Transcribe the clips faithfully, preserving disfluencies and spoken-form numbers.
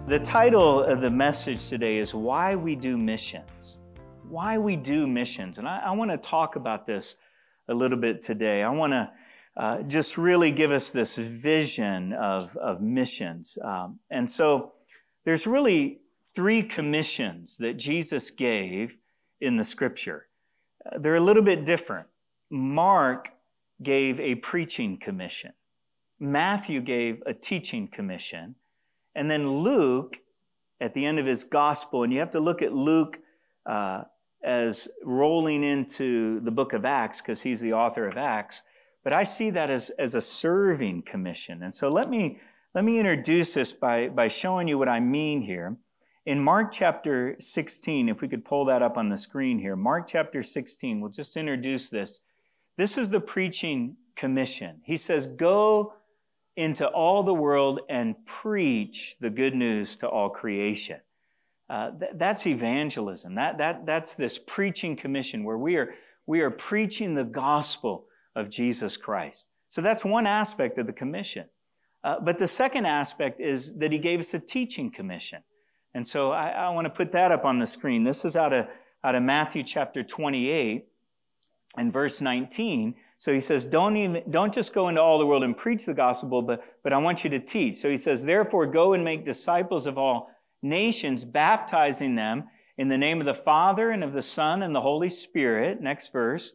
The title of the message today is Why We Do Missions. Why we do missions. And I, I want to talk about this a little bit today. I want to uh, just really give us this vision of, of missions. Um, and so there's really three commissions that Jesus gave in the scripture. Uh, they're a little bit different. Mark gave a preaching commission. Matthew gave a teaching commission. And then Luke, at the end of his gospel, and you have to look at Luke uh, as rolling into the book of Acts because he's the author of Acts, but I see that as, as a serving commission. And so let me, let me introduce this by, by showing you what I mean here. In Mark chapter sixteen, if we could pull that up on the screen here, Mark chapter sixteen, we'll just introduce this. This is the preaching commission. He says, go into all the world and preach the good news to all creation. Uh, th- that's evangelism. That, that, that's this preaching commission where we are, we are preaching the gospel of Jesus Christ. So that's one aspect of the commission. Uh, but the second aspect is that he gave us a teaching commission. And so I, I want to put that up on the screen. This is out of, out of Matthew chapter twenty-eight and verse nineteen. So he says, don't even, don't just go into all the world and preach the gospel, but, but I want you to teach. So he says, therefore, go and make disciples of all nations, baptizing them in the name of the Father and of the Son and the Holy Spirit. Next verse.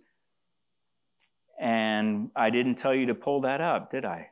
And I didn't tell you to pull that up, did I?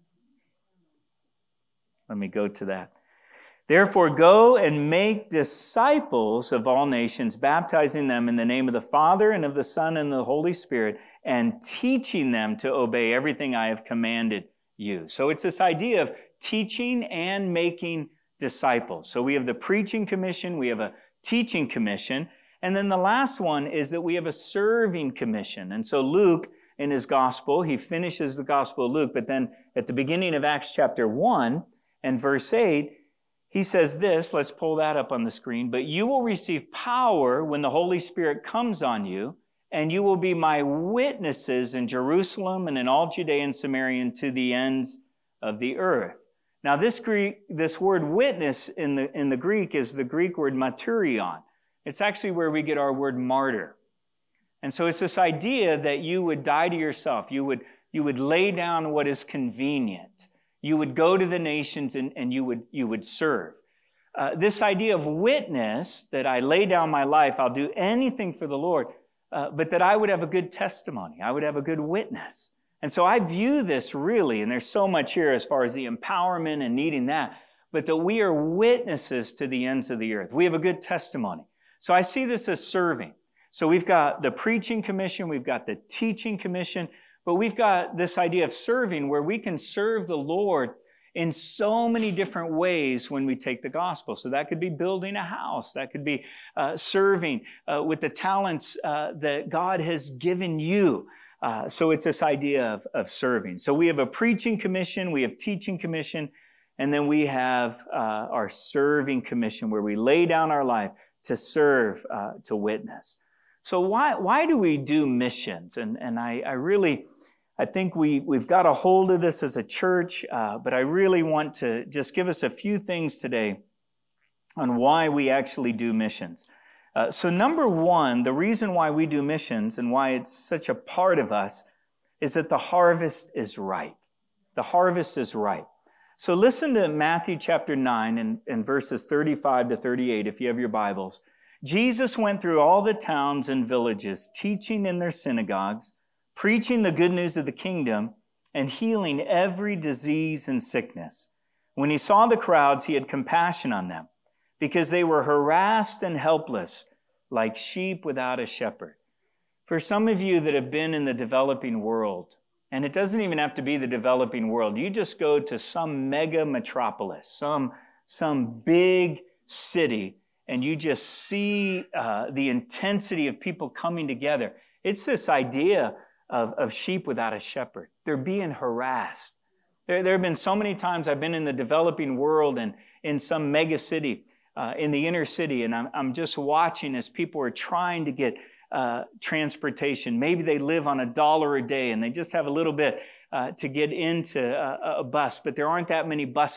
Let me go to that. Therefore, go and make disciples of all nations, baptizing them in the name of the Father and of the Son and the Holy Spirit, and teaching them to obey everything I have commanded you. So it's this idea of teaching and making disciples. So we have the preaching commission, we have a teaching commission, and then the last one is that we have a serving commission. And so Luke, in his gospel, he finishes the gospel of Luke, but then at the beginning of Acts chapter one and verse eight, he says this, let's pull that up on the screen, but you will receive power when the Holy Spirit comes on you, and you will be my witnesses in Jerusalem and in all Judea and Samaria and to the ends of the earth. Now this Greek, this word witness in the, in the Greek is the Greek word martyrion. It's actually where we get our word martyr. And so it's this idea that you would die to yourself. You would, you would lay down what is convenient. You would go to the nations and, and you would, you would serve. Uh, this idea of witness, that I lay down my life, I'll do anything for the Lord, uh, but that I would have a good testimony. I would have a good witness. And so I view this really, and there's so much here as far as the empowerment and needing that, but that we are witnesses to the ends of the earth. We have a good testimony. So I see this as serving. So we've got the preaching commission, we've got the teaching commission, but we've got this idea of serving where we can serve the Lord in so many different ways when we take the gospel. So that could be building a house. That could be uh, serving uh, with the talents uh, that God has given you. Uh, so it's this idea of, of serving. So we have a preaching commission, we have teaching commission, and then we have uh, our serving commission where we lay down our life to serve, uh, to witness. So why why do we do missions? And and I, I really, I think we, we've got a hold of this as a church, uh, but I really want to just give us a few things today on why we actually do missions. Uh, so number one, the reason why we do missions and why it's such a part of us is that the harvest is ripe. The harvest is ripe. So listen to Matthew chapter nine and, and verses thirty-five to thirty-eight if you have your Bibles. Jesus went through all the towns and villages, teaching in their synagogues, preaching the good news of the kingdom, and healing every disease and sickness. When he saw the crowds, he had compassion on them, because they were harassed and helpless, like sheep without a shepherd. For some of you that have been in the developing world, and it doesn't even have to be the developing world, you just go to some mega metropolis, some, some big city, and you just see uh, the intensity of people coming together. It's this idea of, of sheep without a shepherd. They're being harassed. There, there have been so many times I've been in the developing world and in some mega city, uh, in the inner city, and I'm, I'm just watching as people are trying to get uh, transportation. Maybe they live on a dollar a day and they just have a little bit uh, to get into a, a bus, but there aren't that many buses.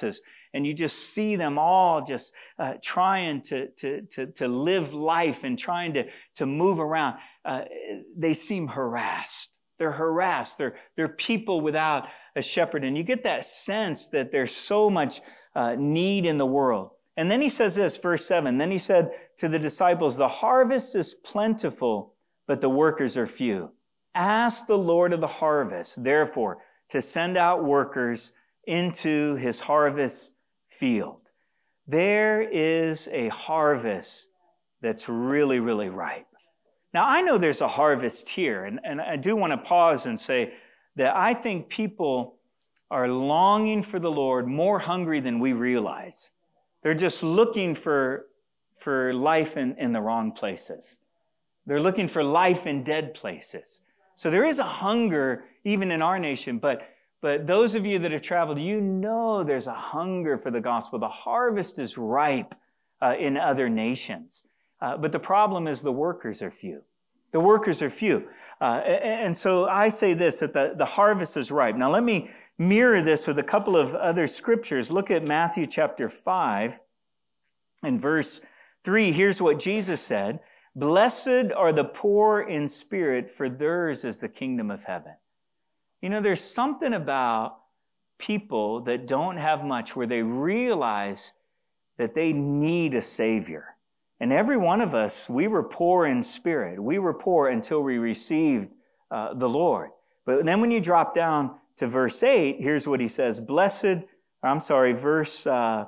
and you just see them all just uh, trying to, to, to, to live life and trying to, to move around. Uh, they seem harassed. They're harassed. They're, they're people without a shepherd. And you get that sense that there's so much uh, need in the world. And then he says this, verse seven, then he said to the disciples, the harvest is plentiful, but the workers are few. Ask the Lord of the harvest, therefore, to send out workers into his harvest field. There is a harvest that's really, really ripe. Now, I know there's a harvest here, and, and I do want to pause and say that I think people are longing for the Lord, more hungry than we realize. They're just looking for, for life in, in the wrong places. They're looking for life in dead places. So there is a hunger even in our nation, but, but those of you that have traveled, you know there's a hunger for the gospel. The harvest is ripe uh, in other nations. Uh, but the problem is the workers are few. The workers are few. Uh, and, and so I say this, that the, the harvest is ripe. Now let me mirror this with a couple of other scriptures. Look at Matthew chapter five and verse three. Here's what Jesus said. Blessed are the poor in spirit, for theirs is the kingdom of heaven. You know, there's something about people that don't have much where they realize that they need a Savior. And every one of us, we were poor in spirit. We were poor until we received uh, the Lord. But then when you drop down to verse eight, here's what he says. Blessed, I'm sorry, verse, uh,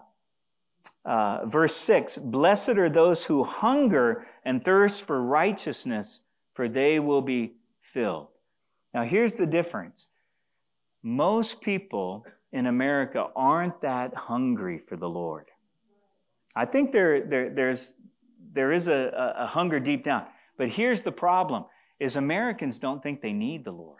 uh, verse six. Blessed are those who hunger and thirst for righteousness, for they will be filled. Now here's the difference. Most people in America aren't that hungry for the Lord. I think there, there, there's, there is a, a hunger deep down. But here's the problem, is Americans don't think they need the Lord.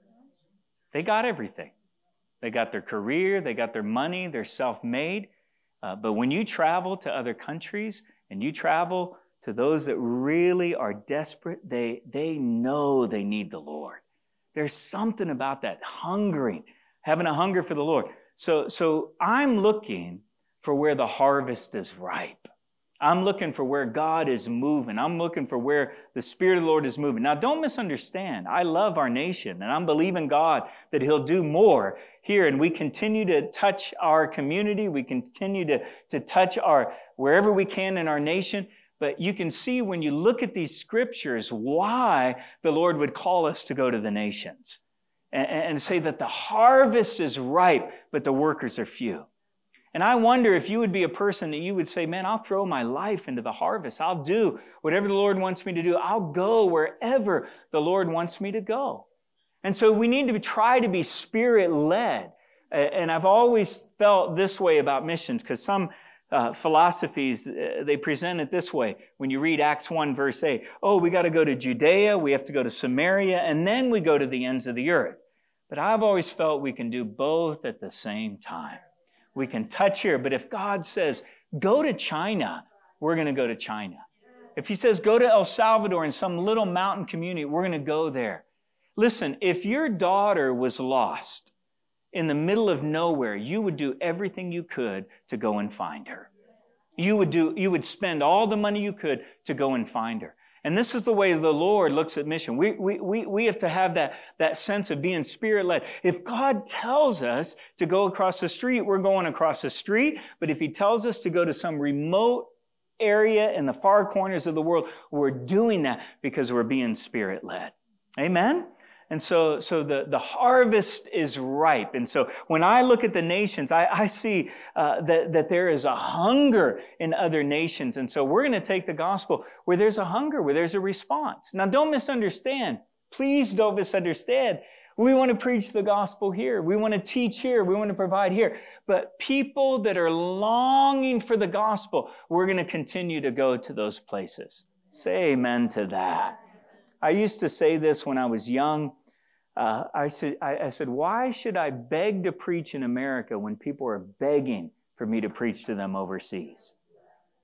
They got everything. They got their career, they got their money, they're self-made. Uh, but when you travel to other countries and you travel to those that really are desperate, they, they know they need the Lord. There's something about that hungering, having a hunger for the Lord. So, so I'm looking for where the harvest is ripe. I'm looking for where God is moving. I'm looking for where the Spirit of the Lord is moving. Now, don't misunderstand. I love our nation, and I'm believing God that He'll do more here, and we continue to touch our community. We continue to, to touch our wherever we can in our nation. But you can see when you look at these scriptures why the Lord would call us to go to the nations and, and say that the harvest is ripe, but the workers are few. And I wonder if you would be a person that you would say, man, I'll throw my life into the harvest. I'll do whatever the Lord wants me to do. I'll go wherever the Lord wants me to go. And so we need to try to be Spirit-led. And I've always felt this way about missions because some uh, philosophies, uh, they present it this way. When you read Acts one verse eight, oh, we got to go to Judea, we have to go to Samaria, and then we go to the ends of the earth. But I've always felt we can do both at the same time. We can touch here, but if God says, go to China, we're going to go to China. If He says, go to El Salvador in some little mountain community, we're going to go there. Listen, if your daughter was lost in the middle of nowhere, you would do everything you could to go and find her. You would do, you would spend all the money you could to go and find her. And this is the way the Lord looks at mission. We, we, we, we have to have that, that sense of being Spirit-led. If God tells us to go across the street, we're going across the street. But if He tells us to go to some remote area in the far corners of the world, we're doing that because we're being Spirit-led. Amen? And so, so the, the harvest is ripe. And so when I look at the nations, I, I see uh, that, that there is a hunger in other nations. And so we're going to take the gospel where there's a hunger, where there's a response. Now, don't misunderstand. Please don't misunderstand. We want to preach the gospel here. We want to teach here. We want to provide here. But people that are longing for the gospel, we're going to continue to go to those places. Say amen to that. I used to say this when I was young. Uh, I said, I, I said, why should I beg to preach in America when people are begging for me to preach to them overseas?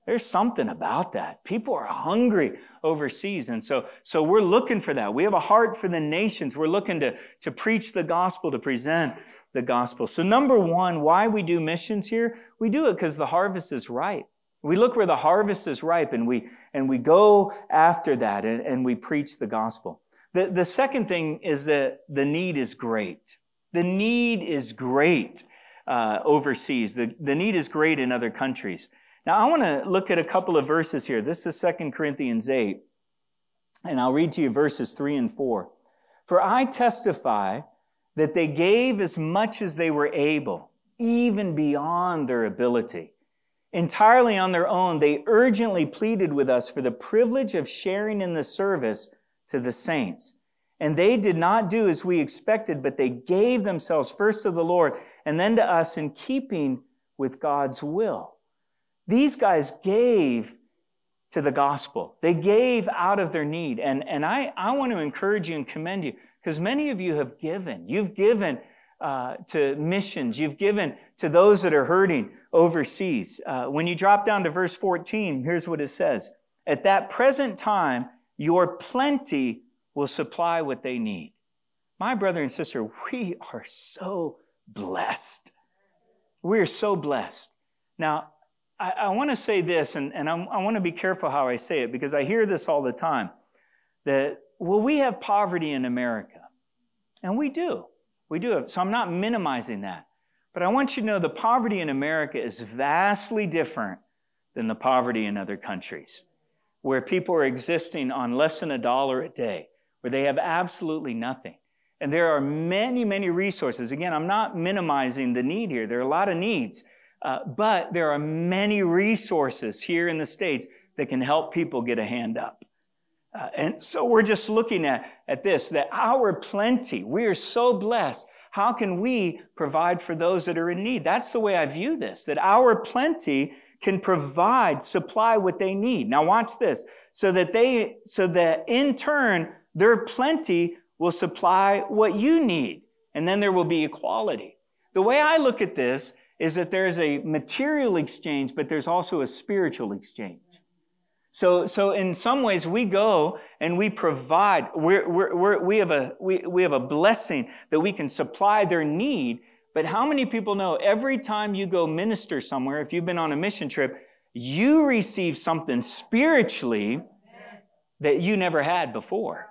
There's something about that. People are hungry overseas. And so, so we're looking for that. We have a heart for the nations. We're looking to, to preach the gospel, to present the gospel. So number one, why we do missions here? We do it because the harvest is ripe. We look where the harvest is ripe and we, and we go after that and, and we preach the gospel. The, the second thing is that the need is great. The need is great uh, overseas. The, the need is great in other countries. Now, I want to look at a couple of verses here. This is Second Corinthians eight, and I'll read to you verses three and four. For I testify that they gave as much as they were able, even beyond their ability. Entirely on their own, they urgently pleaded with us for the privilege of sharing in the service to the saints. And they did not do as we expected, but they gave themselves first to the Lord and then to us in keeping with God's will. These guys gave to the gospel. They gave out of their need. And, and I, I want to encourage you and commend you because many of you have given. You've given uh, to missions. You've given to those that are hurting overseas. Uh, when you drop down to verse fourteen, here's what it says. At that present time, your plenty will supply what they need. My brother and sister, we are so blessed. We are so blessed. Now, I, I want to say this, and, and I'm, I want to be careful how I say it, because I hear this all the time, that, well, we have poverty in America. And we do. We do. So I'm not minimizing that. But I want you to know the poverty in America is vastly different than the poverty in other countries, where people are existing on less than a dollar a day, where they have absolutely nothing. And there are many, many resources. Again, I'm not minimizing the need here. There are a lot of needs. Uh, but there are many resources here in the States that can help people get a hand up. Uh, and so we're just looking at, at this, that our plenty, we are so blessed. How can we provide for those that are in need? That's the way I view this, that our plenty can provide, supply what they need. Now watch this. So that they, so that in turn, their plenty will supply what you need. And then there will be equality. The way I look at this is that there's a material exchange, but there's also a spiritual exchange. So, so in some ways we go and we provide, we're, we're, we're, we have a, we, we have a blessing that we can supply their need. But how many people know every time you go minister somewhere, if you've been on a mission trip, you receive something spiritually that you never had before.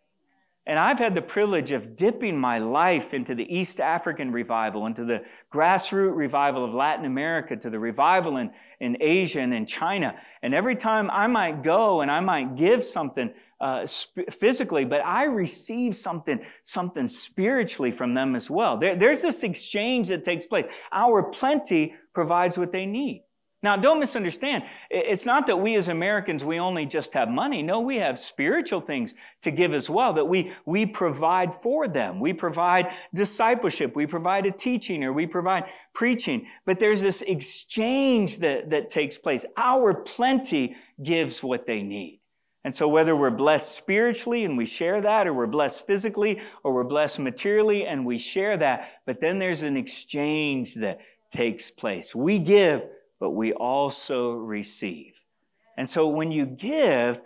And I've had the privilege of dipping my life into the East African revival, into the grassroots revival of Latin America, to the revival in, in Asia and in China. And every time I might go and I might give something uh, sp- physically, but I receive something, something spiritually from them as well. There, there's this exchange that takes place. Our plenty provides what they need. Now, don't misunderstand. It's not that we as Americans, we only just have money. No, we have spiritual things to give as well, that we, we provide for them. We provide discipleship. We provide a teaching, or we provide preaching. But there's this exchange that, that takes place. Our plenty gives what they need. And so whether we're blessed spiritually and we share that, or we're blessed physically, or we're blessed materially and we share that, but then there's an exchange that takes place. We give, but we also receive. And so when you give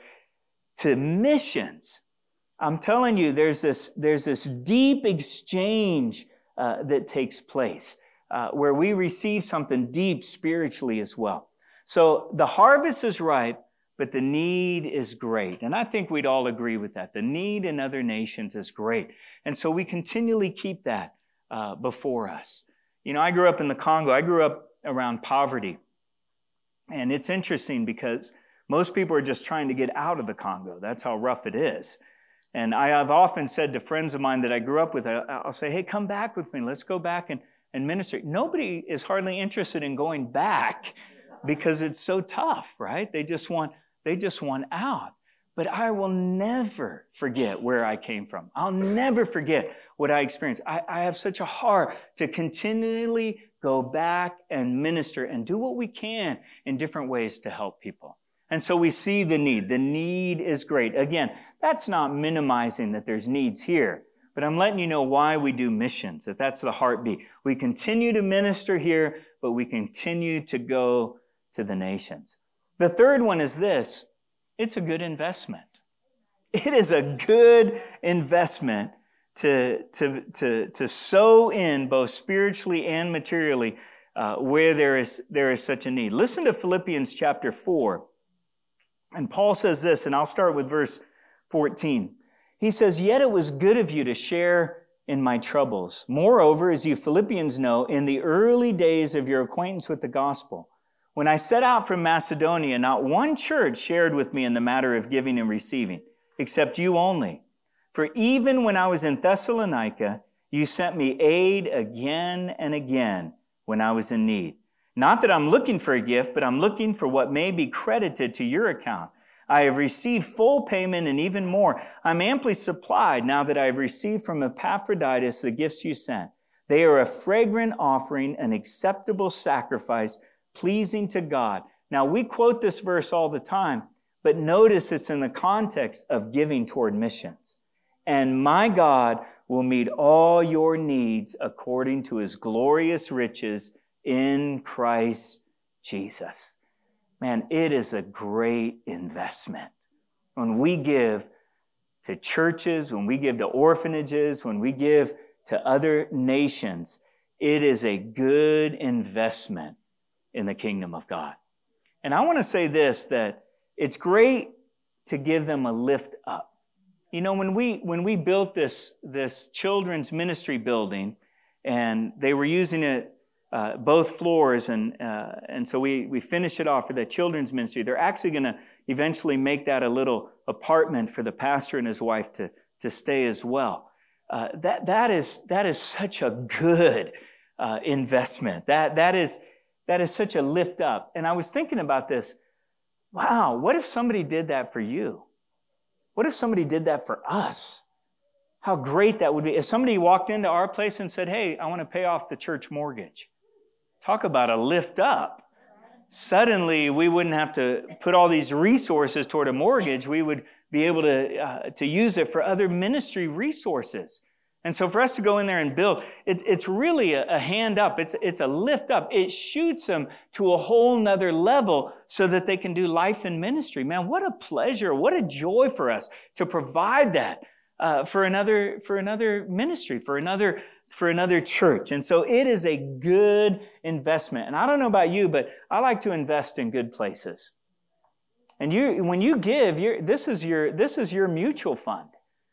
to missions, I'm telling you, there's this, there's this deep exchange uh, that takes place uh, where we receive something deep spiritually as well. So the harvest is ripe, but the need is great. And I think we'd all agree with that. The need in other nations is great. And so we continually keep that uh, before us. You know, I grew up in the Congo. I grew up around poverty. And it's interesting because most people are just trying to get out of the Congo. That's how rough it is. And I have often said to friends of mine that I grew up with, I'll say, hey, come back with me. Let's go back and, and minister. Nobody is hardly interested in going back because it's so tough, right? They just want, they just want out. But I will never forget where I came from. I'll never forget what I experienced. I, I have such a heart to continually go back and minister and do what we can in different ways to help people. And so we see the need. The need is great. Again, that's not minimizing that there's needs here, but I'm letting you know why we do missions, that that's the heartbeat. We continue to minister here, but we continue to go to the nations. The third one is this. It's a good investment. It is a good investment to, to, to, to sow in both spiritually and materially uh, where there is, there is such a need. Listen to Philippians chapter four. And Paul says this, and I'll start with verse fourteen. He says, "Yet it was good of you to share in my troubles. Moreover, as you Philippians know, in the early days of your acquaintance with the gospel, when I set out from Macedonia, not one church shared with me in the matter of giving and receiving, except you only. For even when I was in Thessalonica, you sent me aid again and again when I was in need. Not that I'm looking for a gift, but I'm looking for what may be credited to your account. I have received full payment and even more. I'm amply supplied now that I have received from Epaphroditus the gifts you sent. They are a fragrant offering, an acceptable sacrifice, pleasing to God." Now, we quote this verse all the time, but notice it's in the context of giving toward missions. "And my God will meet all your needs according to his glorious riches in Christ Jesus." Man, it is a great investment. When we give to churches, when we give to orphanages, when we give to other nations, it is a good investment in the kingdom of God. And I want to say this, that it's great to give them a lift up. You know, when we when we built this, this children's ministry building, and they were using it Uh, both floors, and uh, and so we we finished it off for the children's ministry. They're actually going to eventually make that a little apartment for the pastor and his wife to to stay as well. Uh, that that is that is such a good uh, investment. That that is that is such a lift up. And I was thinking about this. Wow, what if somebody did that for you? What if somebody did that for us? How great that would be if somebody walked into our place and said, "Hey, I want to pay off the church mortgage." Talk about a lift up. Suddenly, we wouldn't have to put all these resources toward a mortgage. We would be able to, uh, to use it for other ministry resources. And so for us to go in there and build, it, it's really a, a hand up. It's, it's a lift up. It shoots them to a whole nother level so that they can do life in ministry. Man, what a pleasure, what a joy for us to provide that uh, for another, for another ministry, for another for another church. And so it is a good investment. And I don't know about you, but I like to invest in good places. And you, when you give, you're, this is your, this is your mutual fund.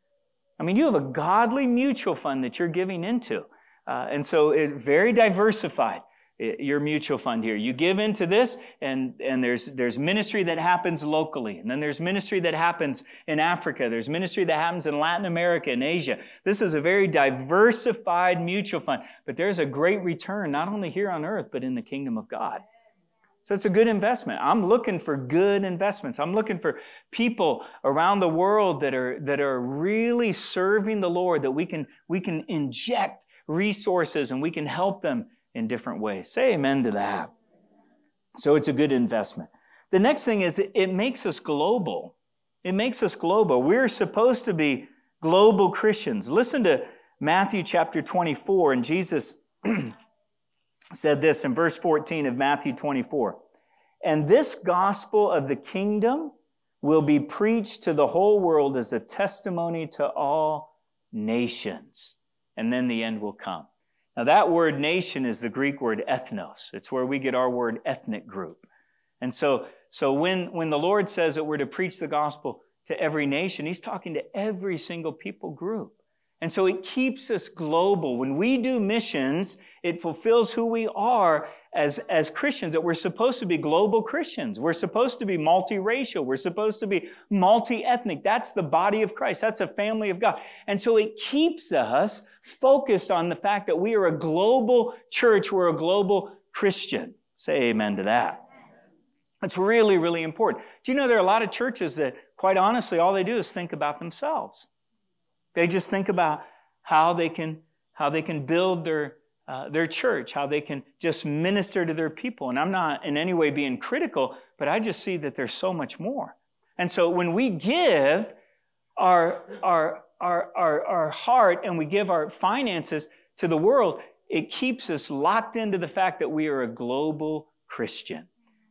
I mean, you have a godly mutual fund that you're giving into. Uh, and so it's very diversified, your mutual fund here. You give into this, and, and there's, there's ministry that happens locally. And then there's ministry that happens in Africa. There's ministry that happens in Latin America and Asia. This is a very diversified mutual fund. But there's a great return, not only here on earth, but in the kingdom of God. So it's a good investment. I'm looking for good investments. I'm looking for people around the world that are, that are really serving the Lord, that we can, we can inject resources and we can help them in different ways. Say amen to that. So it's a good investment. The next thing is it, it makes us global. It makes us global. We're supposed to be global Christians. Listen to Matthew chapter twenty-four, and Jesus said this in verse fourteen of Matthew twenty-four. "And this gospel of the kingdom will be preached to the whole world as a testimony to all nations, and then the end will come." Now that word nation is the Greek word ethnos. It's where we get our word ethnic group. And so, so when, when the Lord says that we're to preach the gospel to every nation, he's talking to every single people group. And so it keeps us global. When we do missions, it fulfills who we are as, as Christians, that we're supposed to be global Christians. We're supposed to be multiracial. We're supposed to be multi-ethnic. That's the body of Christ. That's a family of God. And so it keeps us focused on the fact that we are a global church. We're a global Christian. Say amen to that. It's really, really important. Do you know there are a lot of churches that, quite honestly, all they do is think about themselves. They just think about how they can, how they can build their, uh, their church, how they can just minister to their people. And I'm not in any way being critical, but I just see that there's so much more. And so when we give our, our, our, our, our heart and we give our finances to the world, it keeps us locked into the fact that we are a global Christian.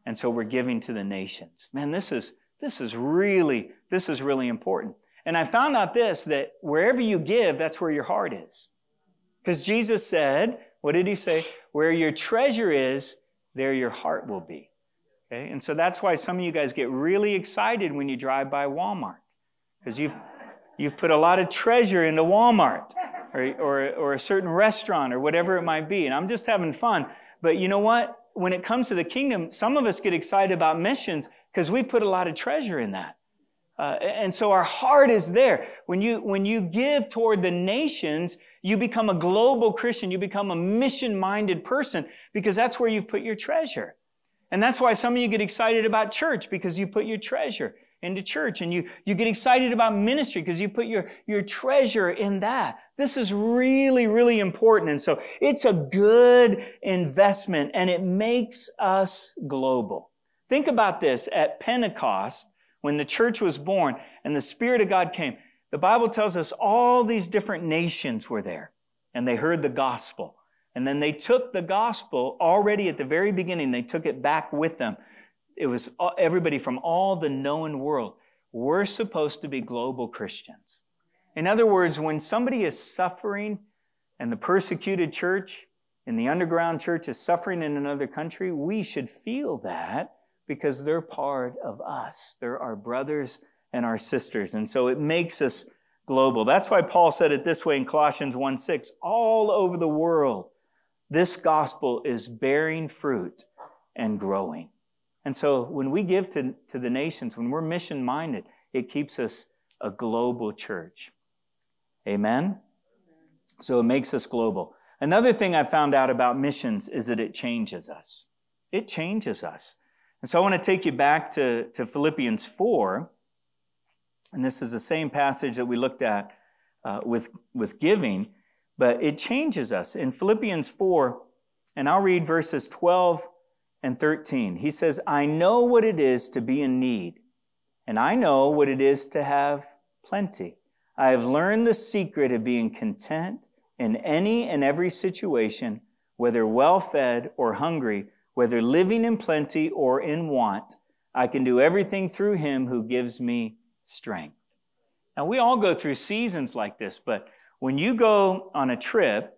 And so we're giving to the nations. Man, this is, this is really, this is really important. And I found out this, that wherever you give, that's where your heart is. Because Jesus said, what did he say? Where your treasure is, there your heart will be. Okay? And so that's why some of you guys get really excited when you drive by Walmart. Because you've, you've put a lot of treasure into Walmart or, or, or a certain restaurant or whatever it might be. And I'm just having fun. But you know what? When it comes to the kingdom, some of us get excited about missions because we put a lot of treasure in that. Uh, and so our heart is there. When you, when you give toward the nations, you become a global Christian. You become a mission-minded person because that's where you've put your treasure. And that's why some of you get excited about church because you put your treasure into church. And you, you get excited about ministry because you put your, your treasure in that. This is really, really important. And so it's a good investment and it makes us global. Think about this. At Pentecost, when the church was born and the Spirit of God came, the Bible tells us all these different nations were there and they heard the gospel. And then they took the gospel already at the very beginning. They took it back with them. It was everybody from all the known world. We're supposed to be global Christians. In other words, when somebody is suffering and the persecuted church and the underground church is suffering in another country, we should feel that because they're part of us. They're our brothers and our sisters. And so it makes us global. That's why Paul said it this way in Colossians one six. All over the world, this gospel is bearing fruit and growing. And so when we give to, to the nations, when we're mission-minded, it keeps us a global church. Amen? So it makes us global. Another thing I found out about missions is that it changes us. It changes us. And so I want to take you back to, to Philippians four. And this is the same passage that we looked at uh, with, with giving, but it changes us. In Philippians four, and I'll read verses twelve and thirteen. He says, I know what it is to be in need, and I know what it is to have plenty. I have learned the secret of being content in any and every situation, whether well-fed or hungry, whether living in plenty or in want. I can do everything through him who gives me strength. Now, we all go through seasons like this, but when you go on a trip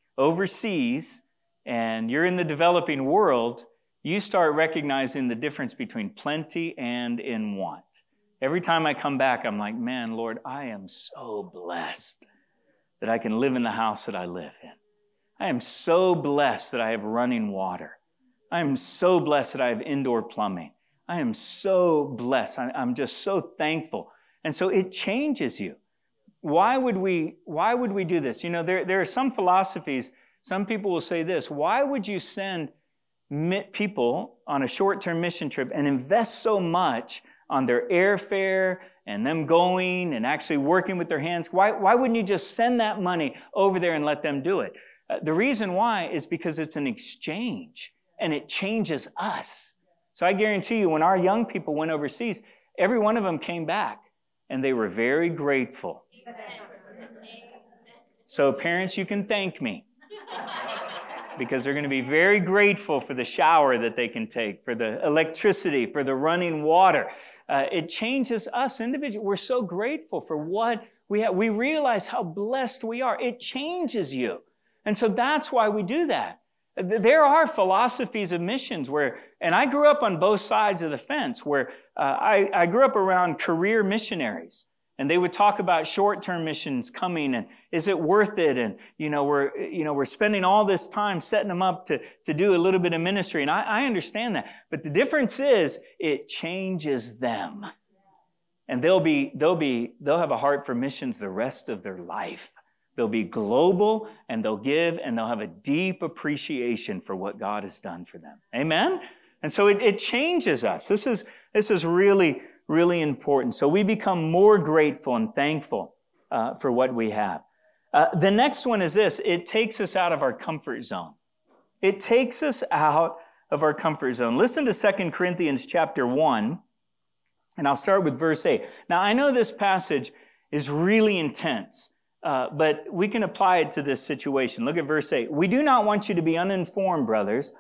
overseas and you're in the developing world, you start recognizing the difference between plenty and in want. Every time I come back, I'm like, man, Lord, I am so blessed that I can live in the house that I live in. I am so blessed that I have running water. I am so blessed that I have indoor plumbing. I am so blessed. I'm just so thankful. And so it changes you. Why would we, why would we do this? You know, there, there are some philosophies. Some people will say this. Why would you send people on a short-term mission trip and invest so much on their airfare and them going and actually working with their hands? Why, why wouldn't you just send that money over there and let them do it? Uh, the reason why is because it's an exchange and it changes us. So I guarantee you, when our young people went overseas, every one of them came back and they were very grateful. So parents, you can thank me because they're going to be very grateful for the shower that they can take, for the electricity, for the running water. Uh, it changes us individually. We're so grateful for what we have. We realize how blessed we are. It changes you. And so that's why we do that. There are philosophies of missions where, and I grew up on both sides of the fence, where uh, I, I grew up around career missionaries. And they would talk about short-term missions coming and is it worth it? And, you know, we're, you know, we're spending all this time setting them up to, to do a little bit of ministry. And I, I understand that. But the difference is it changes them. And they'll be, they'll be, they'll have a heart for missions the rest of their life. They'll be global and they'll give and they'll have a deep appreciation for what God has done for them. Amen? And so it, it changes us. This is, this is really, really important. So we become more grateful and thankful uh, for what we have. Uh, the next one is this. It takes us out of our comfort zone. It takes us out of our comfort zone. Listen to Second Corinthians chapter one, and I'll start with verse eight. Now, I know this passage is really intense, uh, but we can apply it to this situation. Look at verse eight. We do not want you to be uninformed, brothers,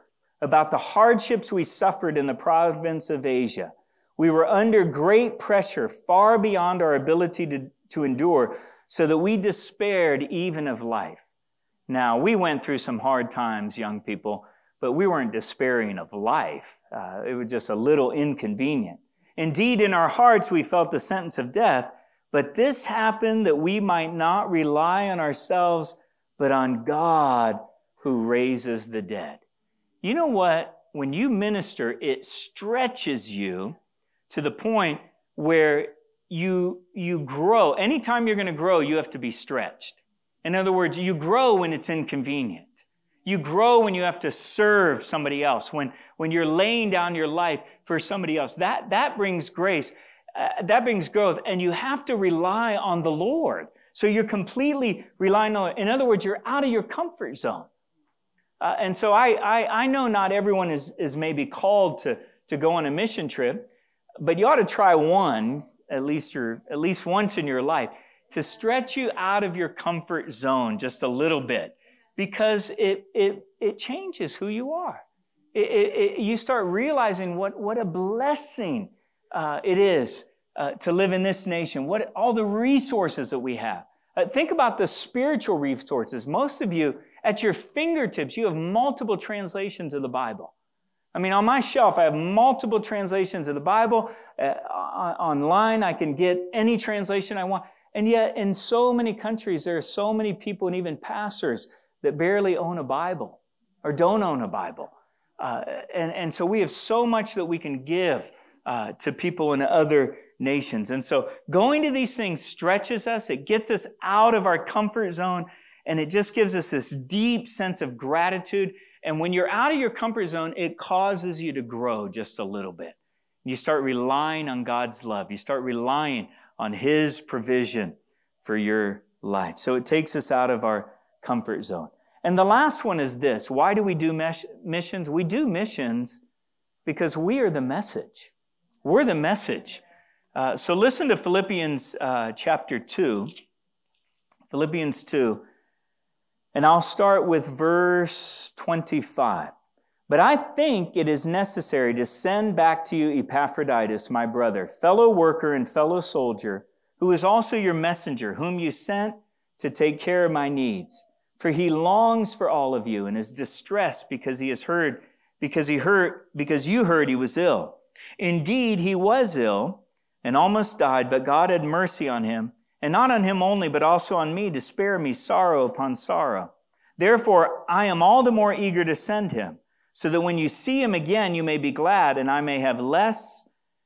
about the hardships we suffered in the province of Asia. We were under great pressure, far beyond our ability to, to endure, so that we despaired even of life. Now, we went through some hard times, young people, but we weren't despairing of life. Uh, it was just a little inconvenient. Indeed, in our hearts, we felt the sentence of death, but this happened that we might not rely on ourselves, but on God who raises the dead. You know what? When you minister, it stretches you to the point where you, you grow. Anytime you're going to grow, you have to be stretched. In other words, you grow when it's inconvenient. You grow when you have to serve somebody else, when, when you're laying down your life for somebody else. That, that brings grace. Uh, that brings growth. And you have to rely on the Lord. So you're completely relying on it. In other words, you're out of your comfort zone. Uh, and so I, I, I know not everyone is, is maybe called to, to go on a mission trip, but you ought to try one, at least your, at least once in your life, to stretch you out of your comfort zone just a little bit, because it, it, it changes who you are. It, it, it, you start realizing what, what a blessing uh, it is uh, to live in this nation, what all the resources that we have. Uh, think about the spiritual resources. Most of you, at your fingertips, you have multiple translations of the Bible. I mean, on my shelf, I have multiple translations of the Bible. Uh, online, I can get any translation I want. And yet, in so many countries, there are so many people and even pastors that barely own a Bible or don't own a Bible. Uh, and, and so we have so much that we can give uh, to people in other nations. And so going to these things stretches us. It gets us out of our comfort zone, and it just gives us this deep sense of gratitude. And when you're out of your comfort zone, it causes you to grow just a little bit. You start relying on God's love. You start relying on His provision for your life. So it takes us out of our comfort zone. And the last one is this. Why do we do mes- missions? We do missions because we are the message. We're the message. Uh, so listen to Philippians uh, chapter two. Philippians two. And I'll start with verse twenty-five. But I think it is necessary to send back to you Epaphroditus, my brother, fellow worker and fellow soldier, who is also your messenger, whom you sent to take care of my needs. For he longs for all of you and is distressed because he has heard, because he heard, because you heard he was ill. Indeed, he was ill and almost died, but God had mercy on him, and not on him only, but also on me, to spare me sorrow upon sorrow. Therefore, I am all the more eager to send him, so that when you see him again, you may be glad, and I may have less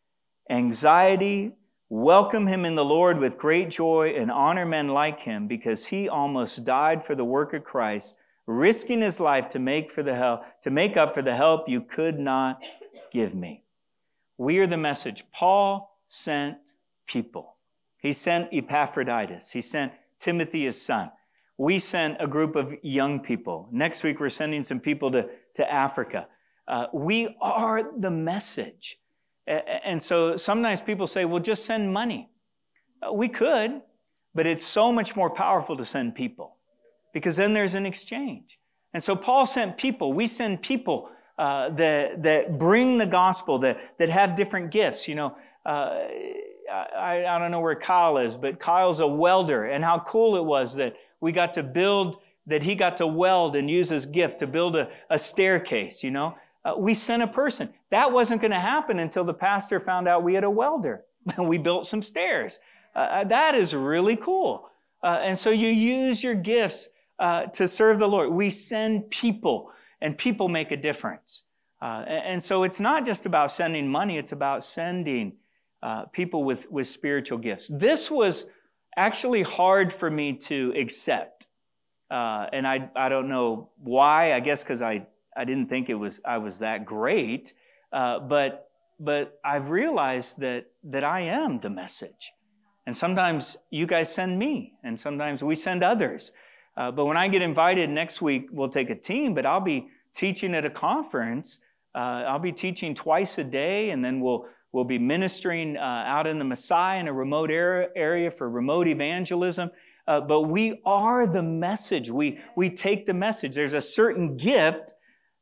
anxiety. Welcome him in the Lord with great joy, and honor men like him, because he almost died for the work of Christ, risking his life to make for the help, to make up for the help you could not give me. We are the message. Paul sent people. He sent Epaphroditus. He sent Timothy, his son. We sent a group of young people. Next week, we're sending some people to, to Africa. Uh, we are the message. And so sometimes people say, well, just send money. Uh, we could, but it's so much more powerful to send people, because then there's an exchange. And so Paul sent people. We send people uh, that, that bring the gospel, that, that have different gifts. You know, uh, I, I don't know where Kyle is, but Kyle's a welder, and how cool it was that we got to build, that he got to weld and use his gift to build a, a staircase, you know. Uh, we sent a person. That wasn't going to happen until the pastor found out we had a welder. We built some stairs. Uh, that is really cool. Uh, and so you use your gifts uh, to serve the Lord. We send people, and people make a difference. Uh, and, and so it's not just about sending money. It's about sending uh, people with, with spiritual gifts. This was actually hard for me to accept. Uh, and I, I don't know why. I guess because I, I didn't think it was, I was that great. Uh, but, but I've realized that, that I am the message. And sometimes you guys send me, and sometimes we send others. Uh, but when I get invited next week, we'll take a team, but I'll be teaching at a conference. Uh, I'll be teaching twice a day, and then we'll, we'll be ministering uh, out in the Maasai in a remote area for remote evangelism. Uh, but we are the message. We, we take the message. There's a certain gift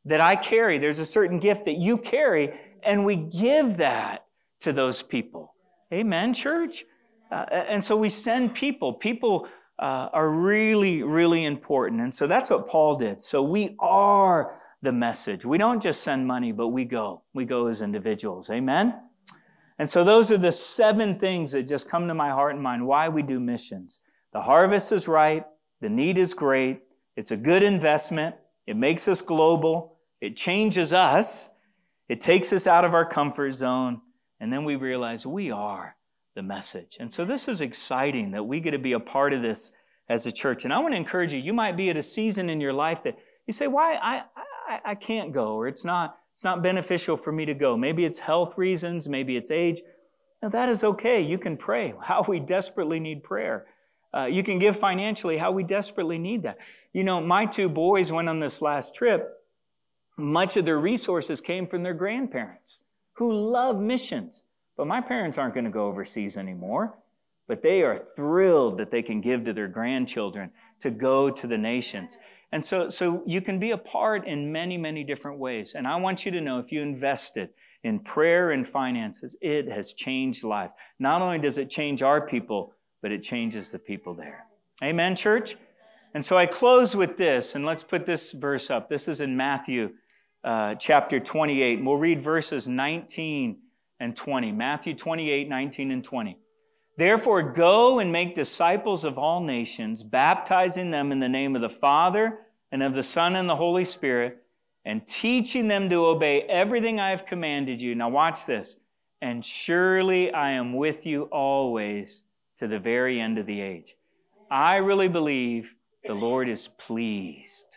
that I carry. There's a certain gift that you carry, and we give that to those people. Amen, church? Uh, and so we send people. People uh, are really, really important. And so that's what Paul did. So we are the message. We don't just send money, but we go. We go as individuals. Amen? And so those are the seven things that just come to my heart and mind why we do missions. The harvest is ripe. The need is great. It's a good investment. It makes us global. It changes us. It takes us out of our comfort zone. And then we realize we are the message. And so this is exciting that we get to be a part of this as a church. And I want to encourage you, you might be at a season in your life that you say, why I, I, I can't go, or it's not, it's not beneficial for me to go. Maybe it's health reasons, maybe it's age. Now that is okay. You can pray. How we desperately need prayer. Uh, you can give financially. How we desperately need that. You know, my two boys went on this last trip. Much of their resources came from their grandparents who love missions. But my parents aren't going to go overseas anymore. But they are thrilled that they can give to their grandchildren to go to the nations. And so, so you can be a part in many, many different ways. And I want you to know if you invested in prayer and finances, it has changed lives. Not only does it change our people, but it changes the people there. Amen, church? And so I close with this, and let's put this verse up. This is in Matthew uh, chapter twenty-eight. And we'll read verses nineteen and twenty. Matthew twenty-eight, nineteen and twenty. Therefore, go and make disciples of all nations, baptizing them in the name of the Father and of the Son and the Holy Spirit, and teaching them to obey everything I have commanded you. Now watch this. And surely I am with you always to the very end of the age. I really believe the Lord is pleased.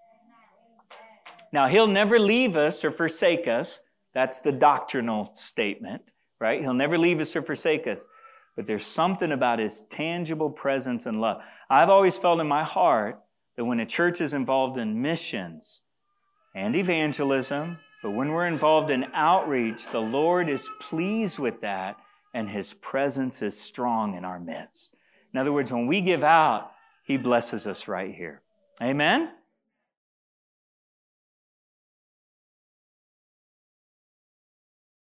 Now, He'll never leave us or forsake us. That's the doctrinal statement, right? He'll never leave us or forsake us. But there's something about His tangible presence and love. I've always felt in my heart that when a church is involved in missions and evangelism, but when we're involved in outreach, the Lord is pleased with that, and His presence is strong in our midst. In other words, when we give out, He blesses us right here. Amen?